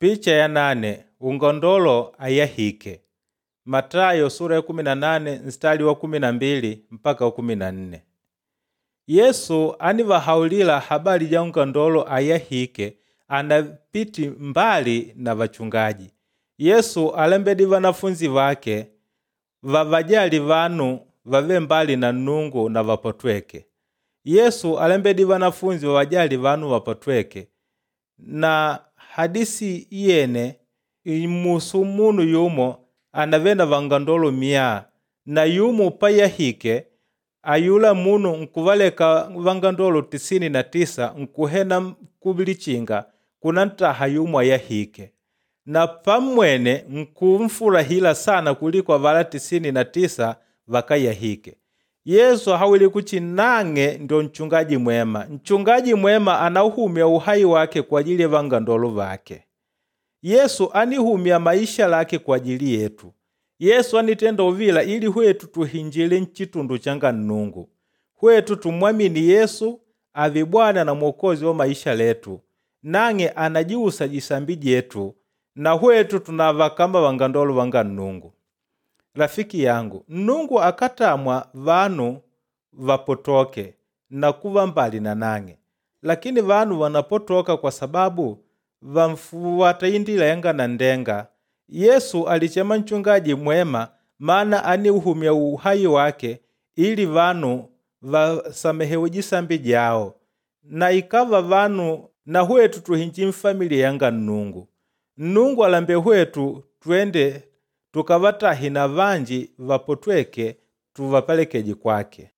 Picha ya 8. Ungondolo ayahike. Mathayo sura ya 18 mstari wa 12 mpaka wa 14. Yesu anivahaulila habari ya ungondolo ayahike anapiti mbali na wachungaji. Yesu alembedi wanafunzi wake vavajali vanu vave mbali na Nnungu na vapotweke. Yesu alembedi wanafunzi vavajali vanu vapotweke. Na hadisi iyene imusu munu yumo anavena vangondolo 100 na yumo payahike ayula munu nkuvaleka vangondolo 99 nkuhena kubilichinga kuna ntaha yumo ayahike. Na pamwene nkumfurahila sana kuliko vala 99 vakayahike. Yesu hawili kuchinange ndo mchungaji mwema. Mchungaji mwema anauhumia uhai wake kwa ajili ya vangondolo vake. Yesu anihumia maisha lake kwa ajili yetu. Yesu anitenda uvila ili hwetu tuhinjile nchitundu changa Nnungu. Hwetu tumwamini Yesu avi Bwana na Mwokozi wa maisha letu. Nange anajiusa jisambi jetu na hwetu tunavakamba vangondolo vanga Nnungu. Rafiki yangu, Nnungu akatamwa vanu vapotoke na kuva mbali na nange. Lakini vanu vanapotoka kwa sababu vamfuata indila yanga na ndenga. Yesu alichema mchungaji mwema maana aniuhumia uhai wake ili vanu vasamehewe jisambi jao. Na ikava vanu na hwetu tuhinji mfamilia yanga Nnungu. Nnungu alambe hwetu twende tukavatahi na vanji vapotweke tuvapelekeji kwake.